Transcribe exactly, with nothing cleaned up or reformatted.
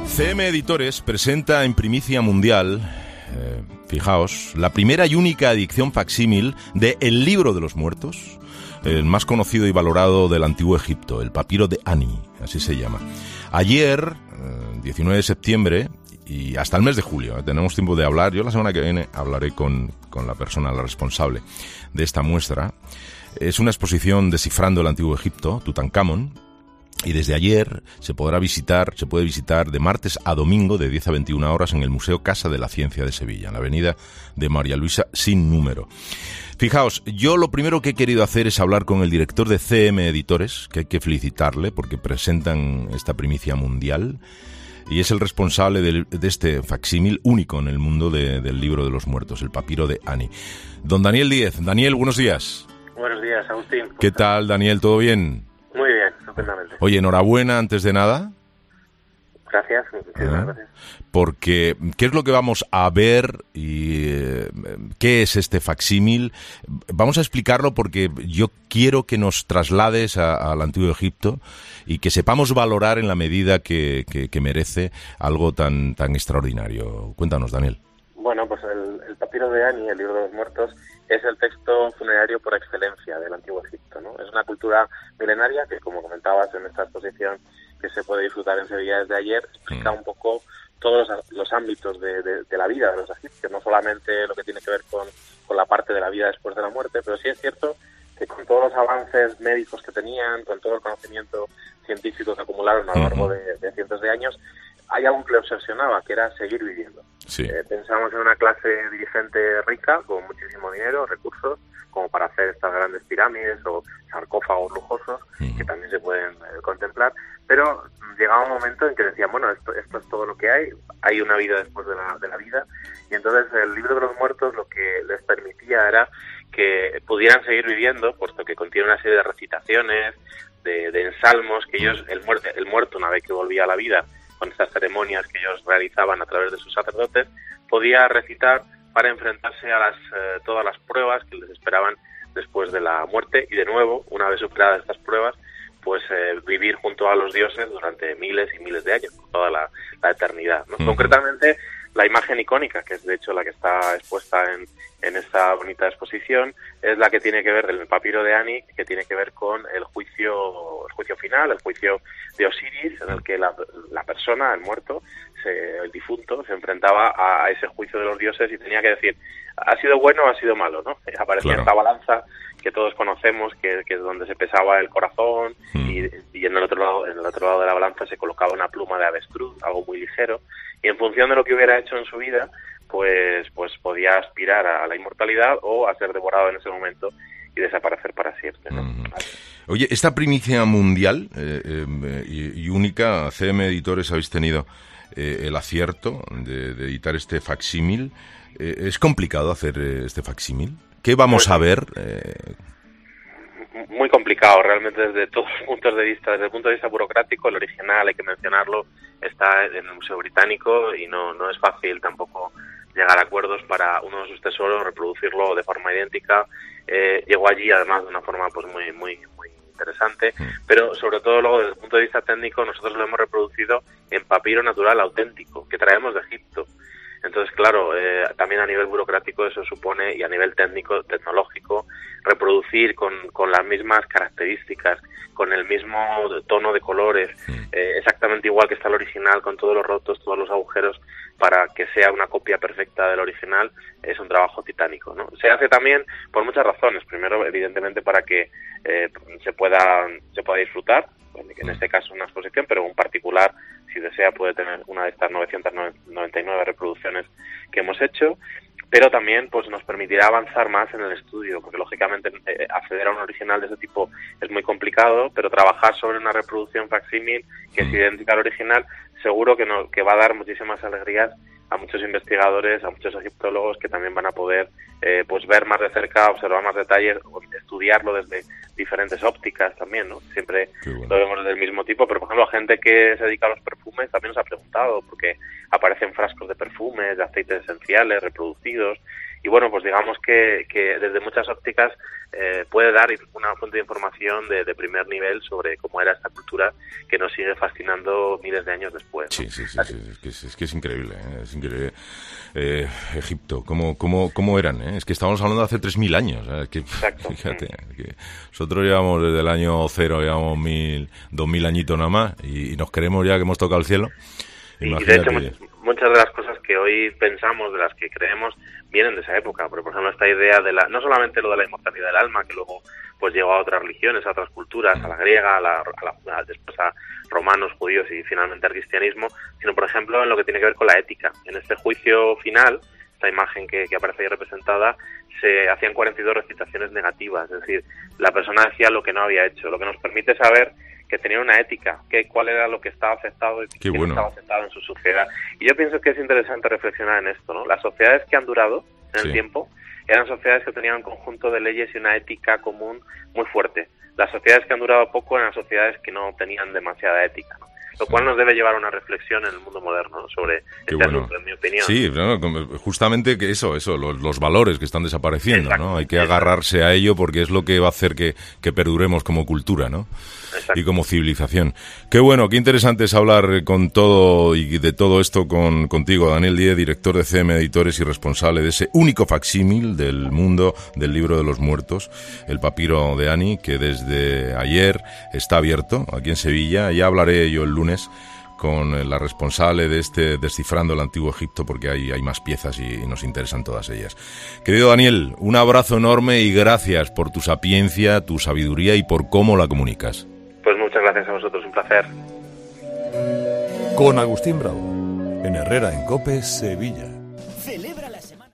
C M Editores presenta en primicia mundial, eh, fijaos, la primera y única edición facsímil de El Libro de los Muertos, el más conocido y valorado del Antiguo Egipto, el Papiro de Ani, así se llama. Ayer, eh, diecinueve de septiembre, y hasta el mes de julio, eh, tenemos tiempo de hablar. Yo la semana que viene hablaré con, con la persona, la responsable de esta muestra. Es una exposición descifrando el Antiguo Egipto, Tutankamón. Y desde ayer se podrá visitar, se puede visitar de martes a domingo de diez a veintiuna horas en el Museo Casa de la Ciencia de Sevilla, en la avenida de María Luisa sin número. Fijaos, yo lo primero que he querido hacer es hablar con el director de C M Editores, que hay que felicitarle porque presentan esta primicia mundial, y es el responsable de, de este facsímil único en el mundo de, del Libro de los Muertos, el Papiro de Ani. Don Daniel Díez. Daniel, buenos días. Buenos días, Agustín. ¿Qué tal, Daniel? ¿Todo bien? Muy bien, estupendamente. Oye, enhorabuena antes de nada. Gracias, muchísimas ¿Eh? gracias. Porque, ¿qué es lo que vamos a ver y eh, qué es este facsímil? Vamos a explicarlo porque yo quiero que nos traslades al Antiguo Egipto y que sepamos valorar en la medida que, que, que merece algo tan, tan extraordinario. Cuéntanos, Daniel. Bueno, pues el, el Papiro de Ani, el Libro de los Muertos, es el texto funerario por excelencia del Antiguo Egipto, ¿no? Es una cultura milenaria que, como comentabas en esta exposición que se puede disfrutar en Sevilla desde ayer, explica un poco todos los, los ámbitos de, de, de la vida de los egipcios, no solamente lo que tiene que ver con, con la parte de la vida después de la muerte, pero sí es cierto que con todos los avances médicos que tenían, con todo el conocimiento científico que acumularon a lo largo de, de cientos de años, hay algo que le obsesionaba, que era seguir viviendo. Sí. Eh, pensamos en una clase dirigente rica, con muchísimo dinero, recursos, como para hacer estas grandes pirámides o sarcófagos lujosos, uh-huh. que también se pueden eh, contemplar, pero llegaba un momento en que decían, bueno, esto, esto es todo lo que hay, hay una vida después de la, de la vida, y entonces el Libro de los Muertos lo que les permitía era que pudieran seguir viviendo, puesto que contiene una serie de recitaciones, de, de ensalmos, que ellos, el muerto, el muerto una vez que volvía a la vida, con estas ceremonias que ellos realizaban a través de sus sacerdotes, podía recitar para enfrentarse a las eh, todas las pruebas que les esperaban después de la muerte y, de nuevo, una vez superadas estas pruebas, pues eh, vivir junto a los dioses durante miles y miles de años, toda la, la eternidad, ¿no? Uh-huh. Concretamente, la imagen icónica, que es de hecho la que está expuesta en, en esta bonita exposición, es la que tiene que ver del Papiro de Ani, que tiene que ver con el juicio, el juicio final, el juicio de Osiris, en el que la, la persona, el muerto, se, el difunto, se enfrentaba a, a ese juicio de los dioses y tenía que decir, ¿ha sido bueno o ha sido malo?, ¿no? Aparecía claro. esta balanza que todos conocemos, que, que es donde se pesaba el corazón, mm. y, y en el otro lado, en el otro lado de la balanza se colocaba una pluma de avestruz, algo muy ligero, y en función de lo que hubiera hecho en su vida, pues pues podía aspirar a la inmortalidad o a ser devorado en ese momento y desaparecer para siempre, ¿no? Mm. Oye, esta primicia mundial eh, eh, y, y única, C M Editores habéis tenido eh, el acierto de, de editar este facsímil. Eh, ¿Es complicado hacer eh, este facsímil? ¿Qué vamos a ver? Eh... Muy complicado, realmente, desde todos los puntos de vista. Desde el punto de vista burocrático, el original, hay que mencionarlo, está en el Museo Británico y no, no es fácil tampoco llegar a acuerdos para uno de sus tesoros, reproducirlo de forma idéntica. Eh, llegó allí, además, de una forma pues muy muy muy interesante, pero sobre todo luego desde el punto de vista técnico nosotros lo hemos reproducido en papiro natural auténtico, que traemos de Egipto. Entonces, claro, eh, también a nivel burocrático eso supone, y a nivel técnico, tecnológico, reproducir con, con las mismas características, con el mismo tono de colores, eh, exactamente igual que está el original, con todos los rotos, todos los agujeros, para que sea una copia perfecta del original, es un trabajo titánico, ¿no? Se hace también por muchas razones. Primero, evidentemente, para que eh, se pueda se pueda disfrutar, en este caso una exposición, pero un particular, si desea, puede tener una de estas novecientas noventa y nueve reproducciones que hemos hecho, pero también pues nos permitirá avanzar más en el estudio, porque lógicamente eh, acceder a un original de ese tipo es muy complicado, pero trabajar sobre una reproducción facsímil que es idéntica al original, seguro que, no, que va a dar muchísimas alegrías a muchos investigadores, a muchos egiptólogos que también van a poder eh, pues ver más de cerca, observar más detalles, estudiarlo desde diferentes ópticas también, ¿no? Siempre bueno. Lo vemos del mismo tipo, pero por ejemplo gente que se dedica a los perfumes también nos ha preguntado, porque aparecen frascos de perfumes, de aceites esenciales reproducidos, y bueno, pues digamos que, que desde muchas ópticas eh, puede dar una fuente de información de, de primer nivel sobre cómo era esta cultura que nos sigue fascinando miles de años después, ¿no? Sí, sí, sí, sí, es, que es, es que es increíble, ¿eh? Es increíble. Eh, Egipto, ¿cómo, cómo, cómo eran? ¿eh? Es que estamos hablando de hace tres mil años. ¿eh? Es que, Exacto. Fíjate, es que nosotros llevamos desde el año cero, llevamos mil, dos mil añitos nada más, y, y nos creemos ya que hemos tocado el cielo. Y de hecho muchas, muchas de las cosas que hoy pensamos, de las que creemos, vienen de esa época. Porque, por ejemplo, esta idea de la, no solamente lo de la inmortalidad del alma, que luego pues llegó a otras religiones, a otras culturas, a la griega, a la, a la, a, después a romanos, judíos y finalmente al cristianismo, sino, por ejemplo, en lo que tiene que ver con la ética. En este juicio final, esta imagen que, que aparece ahí representada, se hacían cuarenta y dos recitaciones negativas, es decir, la persona decía lo que no había hecho, lo que nos permite saber que tenía una ética, que cuál era lo que estaba aceptado y qué bueno. no estaba aceptado en su sociedad. Y yo pienso que es interesante reflexionar en esto, ¿no? Las sociedades que han durado en sí. el tiempo eran sociedades que tenían un conjunto de leyes y una ética común muy fuerte. Las sociedades que han durado poco eran sociedades que no tenían demasiada ética, ¿no? Lo cual nos debe llevar a una reflexión en el mundo moderno, ¿no? Sobre Qué este bueno. asunto, en mi opinión. Sí, no, justamente que eso, eso, los, los valores que están desapareciendo, exacto, ¿no? Hay que agarrarse a ello porque es lo que va a hacer que, que perduremos como cultura, ¿no? Exacto. Y como civilización. Qué bueno, qué interesante es hablar con todo y de todo esto con contigo, Daniel Díez, director de C M Editores y responsable de ese único facsímil del mundo del libro de los muertos, el papiro de Ani, que desde ayer está abierto aquí en Sevilla. Ya hablaré yo el lunes con la responsable de este Descifrando el Antiguo Egipto, porque hay, hay más piezas y, y nos interesan todas ellas. Querido Daniel, un abrazo enorme y gracias por tu sapiencia, tu sabiduría y por cómo la comunicas. Pues muchas gracias a vosotros, un placer. Con Agustín Bravo, en Herrera en COPE, Sevilla.